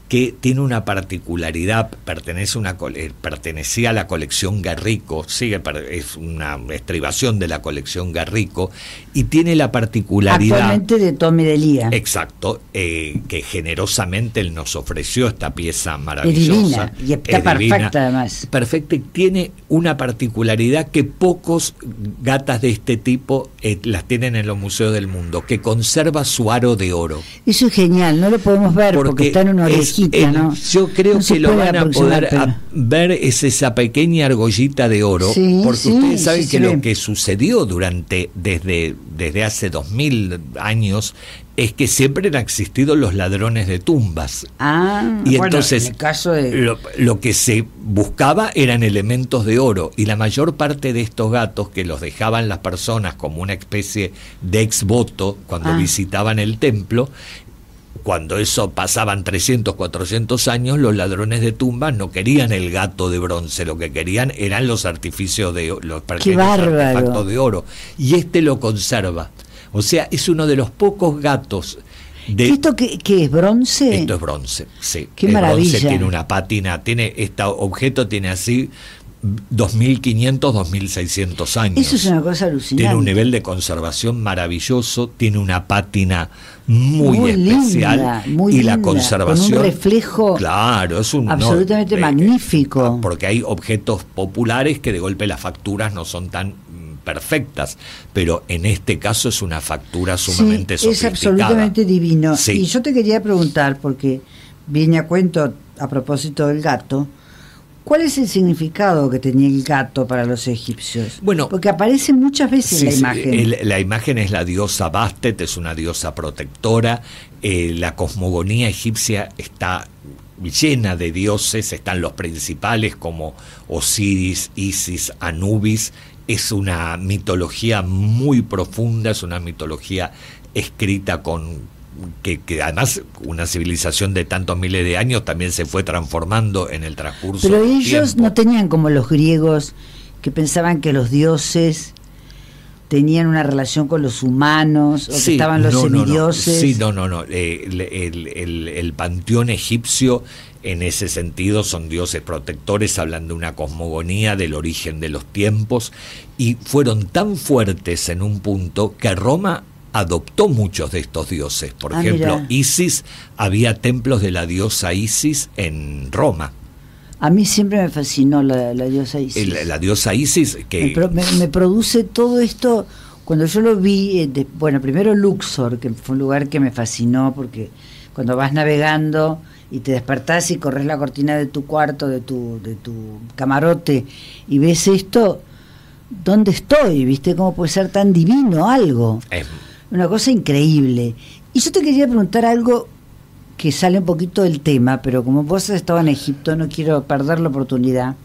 que tiene una particularidad, pertenece una, pertenecía a la colección Guerrico, sigue, es una estribación de la colección Guerrico, y tiene la particularidad... Actualmente de Tommy Delia. Exacto, eh, que generosamente él nos ofreció esta pieza maravillosa. Es divina, y está perfecta divina, además. Perfecta, y tiene una particularidad que pocos gatas de este tipo eh, las tienen en los museos del mundo, que conserva su aro de oro. Eso es genial, no lo podemos ver porque, porque está en una orejita, el, ¿no? Yo creo no que lo van a poder pero... a ver es esa pequeña argollita de oro, sí, porque sí, ustedes saben sí, que sí. lo que sucedió durante desde, desde hace dos mil años es que siempre han existido los ladrones de tumbas. Ah, y bueno, entonces en el caso de... lo, lo que se buscaba eran elementos de oro, y la mayor parte de estos gatos que los dejaban las personas como una especie de ex voto cuando ah. visitaban el templo, cuando eso pasaban trescientos, cuatrocientos años, los ladrones de tumbas no querían el gato de bronce, lo que querían eran los artificios de los pequeños artefactos de oro, y este lo conserva. O sea, es uno de los pocos gatos de... ¿Esto qué, qué es? ¿Bronce? Esto es bronce, sí. ¡Qué el maravilla! Bronce tiene una pátina, tiene este objeto tiene así dos mil quinientos, dos mil seiscientos años. Eso es una cosa alucinante. Tiene un nivel de conservación maravilloso, tiene una pátina muy, muy especial linda, muy y linda, la conservación... con un reflejo claro, es un, absolutamente no, magnífico. Eh, porque hay objetos populares que de golpe las facturas no son tan perfectas, pero en este caso es una factura sumamente sí, sofisticada. Es absolutamente divino. Sí. Y yo te quería preguntar, porque viene a cuento a propósito del gato, ¿cuál es el significado que tenía el gato para los egipcios? Bueno, porque aparece muchas veces sí, la sí, imagen. El, la imagen es la diosa Bastet, es una diosa protectora. Eh, la cosmogonía egipcia está llena de dioses, están los principales como Osiris, Isis, Anubis. Es una mitología muy profunda, es una mitología escrita con... Que, que además una civilización de tantos miles de años también se fue transformando en el transcurso Pero del ellos tiempo. no tenían como los griegos, que pensaban que los dioses tenían una relación con los humanos, o sí, que estaban los no, semidioses. No, no. Sí, no, no, no. Eh, el, el, el, el panteón egipcio en ese sentido son dioses protectores, hablan de una cosmogonía del origen de los tiempos, y fueron tan fuertes en un punto que Roma adoptó muchos de estos dioses. Por ah, ejemplo, mirá. Isis, había templos de la diosa Isis en Roma. A mí siempre me fascinó la, la diosa Isis. El, la diosa Isis que... Me, pro, me, me produce todo esto, cuando yo lo vi, eh, de, bueno, primero Luxor, que fue un lugar que me fascinó, porque cuando vas navegando y te despertás y corres la cortina de tu cuarto, de tu, de tu camarote, y ves esto, ¿dónde estoy? ¿Viste cómo puede ser tan divino algo? Eh, Una cosa increíble. Y yo te quería preguntar algo que sale un poquito del tema, pero como vos has estado en Egipto, no quiero perder la oportunidad.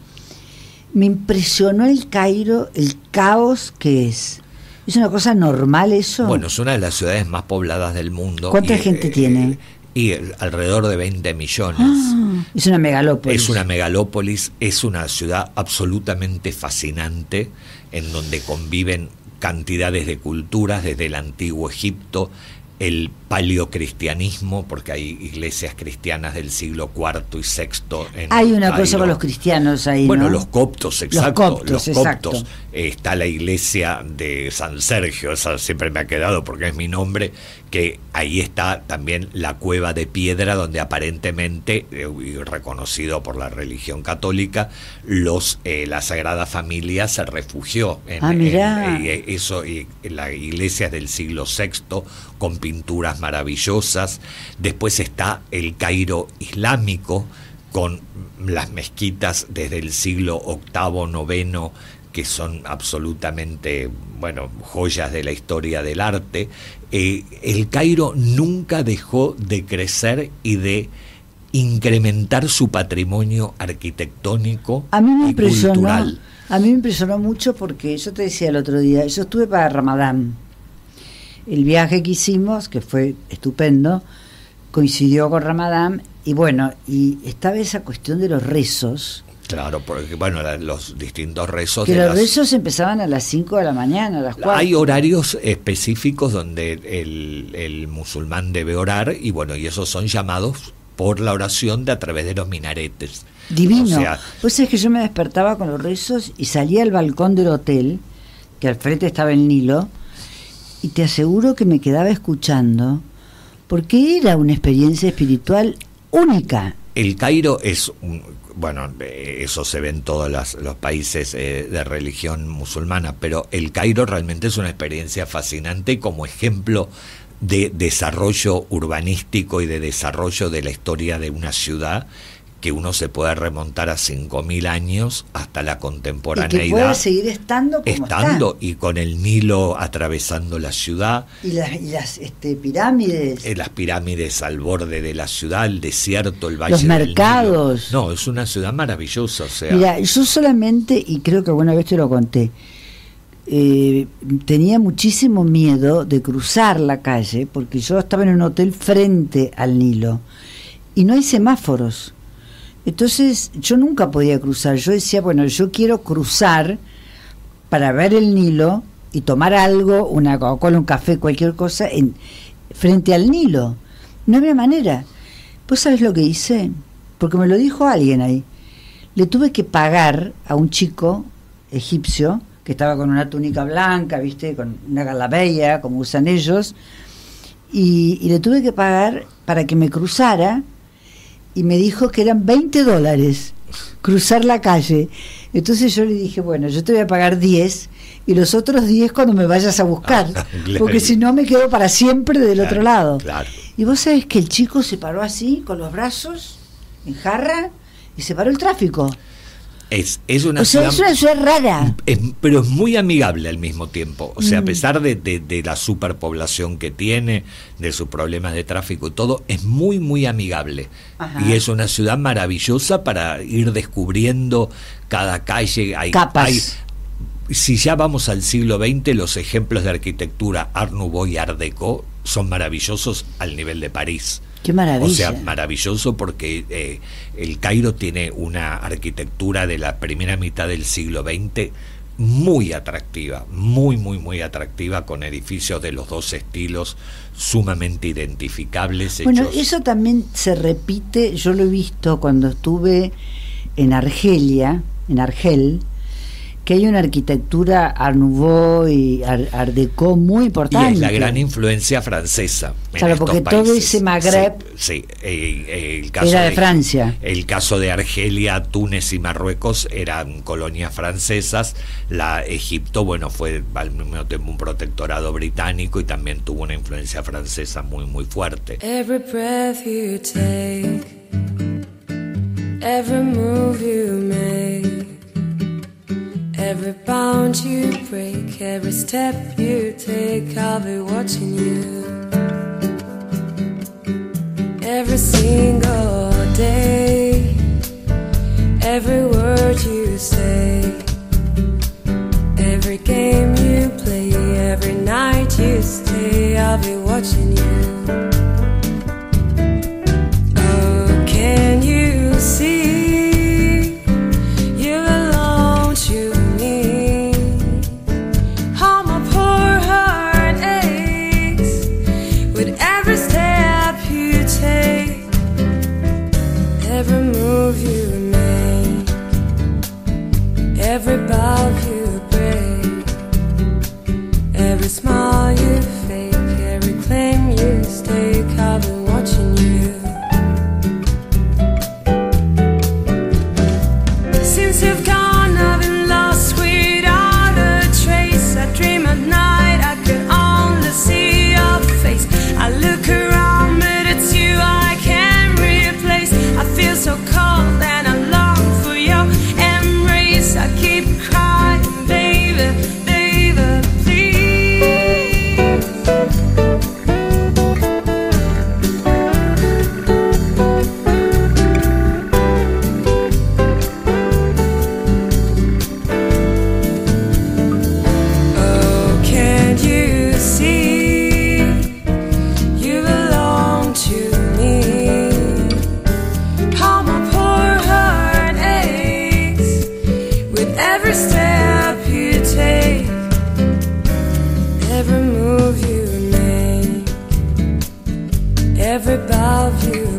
Me impresionó el Cairo, el caos que es. ¿Es una cosa normal eso? Bueno, es una de las ciudades más pobladas del mundo. ¿Cuánta y, gente eh, tiene? Y alrededor de veinte millones. Ah, es una megalópolis. Es una megalópolis, es una ciudad absolutamente fascinante, en donde conviven cantidades de culturas, desde el antiguo Egipto, el paleocristianismo, porque hay iglesias cristianas del siglo cuarto y sexto en Hay una Cairo. cosa con los cristianos ahí, Bueno, ¿no? los coptos, exacto. Los coptos, los exacto. coptos. Eh, está la iglesia de San Sergio, esa siempre me ha quedado porque es mi nombre, que ahí está también la cueva de piedra donde aparentemente, eh, reconocido por la religión católica, los eh, la Sagrada Familia se refugió en, ah, mirá. en, eh, eso, y la iglesia del siglo sexto con pinturas maravillosas. Después está el Cairo islámico con las mezquitas desde el siglo octavo, noveno, que son absolutamente, bueno, joyas de la historia del arte. Eh, el Cairo nunca dejó de crecer y de incrementar su patrimonio arquitectónico a mí me y impresionó, cultural. A mí me impresionó mucho porque yo te decía el otro día, yo estuve para Ramadán. El viaje que hicimos, que fue estupendo, coincidió con Ramadán, y bueno, y estaba esa cuestión de los rezos. Claro, porque bueno, la, los distintos rezos Que de los las, rezos empezaban a las cinco de la mañana, a las cuatro. hay horarios específicos donde el, el musulmán debe orar, y bueno, y esos son llamados por la oración de a través de los minaretes. Divino. O sea, pues es que yo me despertaba con los rezos y salía al balcón del hotel, que al frente estaba el Nilo, y te aseguro que me quedaba escuchando, porque era una experiencia espiritual única. El Cairo es un, bueno, eso se ve en todos las, los países eh, de religión musulmana, pero el Cairo realmente es una experiencia fascinante como ejemplo de desarrollo urbanístico y de desarrollo de la historia de una ciudad, que uno se puede remontar a cinco mil años hasta la contemporaneidad. Y que pueda seguir estando como estando está. Y con el Nilo atravesando la ciudad. Y las, y las este, pirámides. Eh, las pirámides al borde de la ciudad, el desierto, el valle Los mercados. del Nilo. No, es una ciudad maravillosa. O sea. Mira, yo solamente, y creo que alguna vez te lo conté, eh, tenía muchísimo miedo de cruzar la calle, porque yo estaba en un hotel frente al Nilo, y no hay semáforos. Entonces yo nunca podía cruzar. Yo decía, bueno, yo quiero cruzar para ver el Nilo y tomar algo, una Coca-Cola, un café, cualquier cosa, en, frente al Nilo. No había manera. ¿Vos sabés lo que hice? Porque me lo dijo alguien ahí. Le tuve que pagar a un chico egipcio que estaba con una túnica blanca, viste, con una galabeya, como usan ellos, y, y le tuve que pagar para que me cruzara. Y me dijo que eran veinte dólares cruzar la calle. Entonces yo le dije, bueno, yo te voy a pagar diez y los otros diez cuando me vayas a buscar, ah, claro. porque si no me quedo para siempre del claro, otro lado. Claro. Y vos sabés que el chico se paró así, con los brazos en jarra, y se paró el tráfico. Es, es una o sea, ciudad, es una ciudad rara. es, pero es muy amigable al mismo tiempo. O sea, Mm. a pesar de, de, de la superpoblación que tiene, de sus problemas de tráfico y todo, es muy, muy amigable. Ajá. Y es una ciudad maravillosa para ir descubriendo cada calle. Hay, Capas. hay, si ya vamos al siglo veinte, los ejemplos de arquitectura Art Nouveau y Art Deco son maravillosos al nivel de París. Qué maravilla. O sea, maravilloso porque eh, el Cairo tiene una arquitectura de la primera mitad del siglo veinte muy atractiva, muy, muy, muy atractiva, con edificios de los dos estilos sumamente identificables. Bueno, hechos. eso también se repite, yo lo he visto cuando estuve en Argelia, en Argel, que hay una arquitectura Art Nouveau y Art, Art Deco muy importante. Y es la gran influencia francesa. Claro, en estos porque países. todo ese Magreb sí, sí, eh, eh, el caso era de, de Francia. El caso de Argelia, Túnez y Marruecos eran colonias francesas. La Egipto, bueno, fue al mismo tiempo un protectorado británico y también tuvo una influencia francesa muy, muy fuerte. Every breath you take, every move you make, every bound you break, every step you take, I'll be watching you. Every single day, every word you say, every game you play, every night you stay, I'll be watching you. Oh, can you see you belong to me? How my poor heart aches with every step you take, every move you make, every bow you break, every smile you fake, every claim you stake, I've been watching you. Since you've gone, I've been lost without a trace. I dream at night, I could only see your face. I look around, but it's you I can't replace. I feel so cold and I long for your embrace. I keep crying, baby, baby, please. Oh, can't you see you belong to me? How my poor heart aches with every step you take, every move you make, every bow you